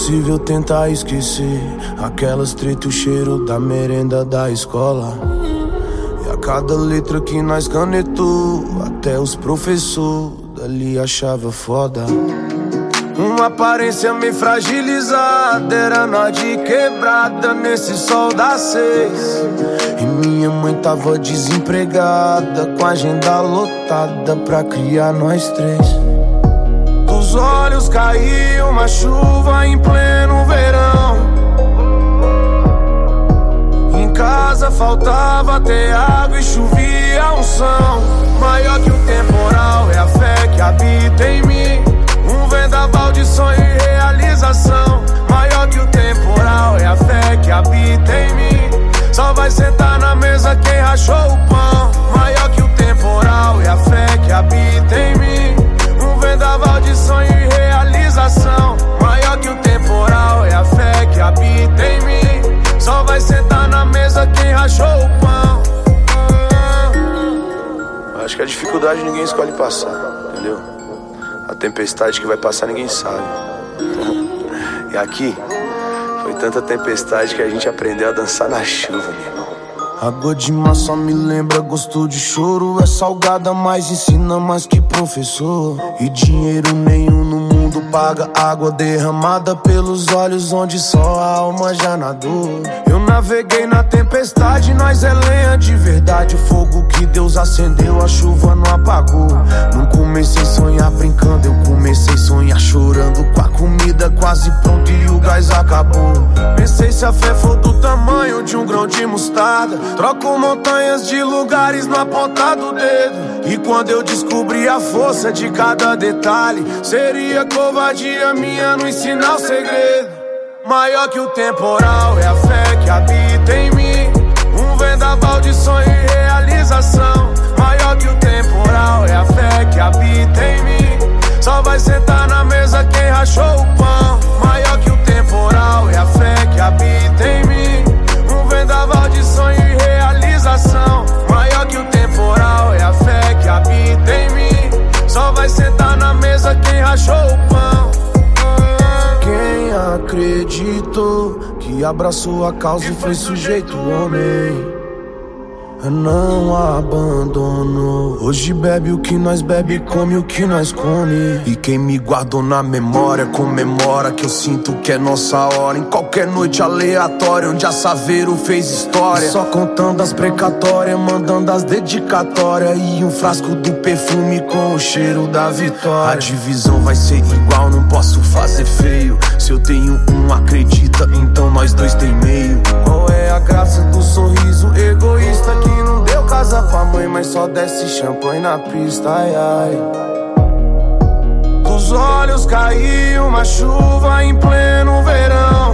impossível tentar esquecer aquelas treta, o cheiro da merenda da escola. E a cada letra que nós canetou, até os professores dali achavam foda. Uma aparência meio fragilizada, era nós de quebrada nesse sol das 6. E minha mãe tava desempregada, com a agenda lotada pra criar nós 3. Dos olhos caiu uma chuva em pleno verão. Em casa faltava até água e chovia unção. Maior que o temporal é a fé que habita em mim. Um vendaval de sonho e realização. Maior que o temporal é a fé que habita em mim. Só vai sentar na mesa quem rachou o pão. Maior que o temporal é a fé que habita em mim. Um vendaval de sonho e realização. Maior que o temporal é a fé que habita em mim. Só vai sentar na mesa quem rachou o pão. Acho que a dificuldade ninguém escolhe passar, entendeu? A tempestade que vai passar ninguém sabe. E aqui foi tanta tempestade que a gente aprendeu a dançar na chuva, meu irmão. Água de mar só me lembra gosto de choro. É salgada, mas ensina mais que professor. E dinheiro nenhum no mundo paga água derramada pelos olhos onde só a alma já nadou. Eu naveguei na tempestade, nós é lenha de verdade. O fogo que Deus acendeu, a chuva não apagou. Não comecei a sonhar brincando, eu comecei a sonhar chorando. Com a comida quase pronta e o gás acabou. Pensei se a fé for do tamanho de um grão de mostarda, troco montanhas de lugares na ponta do dedo. E quando eu descobri a força de cada detalhe, seria covardia minha não ensinar o segredo. Maior que o temporal é a fé que habita em mim. Um vendaval de sonho e realização. Maior que o temporal é a fé que habita em mim. Só vai sentar na mesa quem rachou o pão. Maior que o temporal é a fé que habita em mim. Um vendaval de sonho e realização. Maior que o temporal é a fé que habita em mim. Só vai sentar na mesa quem rachou o pão. Quem acreditou que abraçou a causa e foi sujeito homem, não abandonou. Hoje bebe o que nós bebe, come o que nós come. E quem me guardou na memória comemora que eu sinto que é nossa hora. Em qualquer noite aleatória onde a Saveiro fez história, só contando as precatórias, mandando as dedicatórias. E um frasco do perfume com o cheiro da vitória. A divisão vai ser igual, não posso fazer feio. Se eu tenho um, acredita, então nós dois tem meio. Qual é a graça do sorriso egoísta que não deu casa pra mãe, mas só desce champanhe na pista, ai, ai. Dos olhos caiu uma chuva em pleno verão.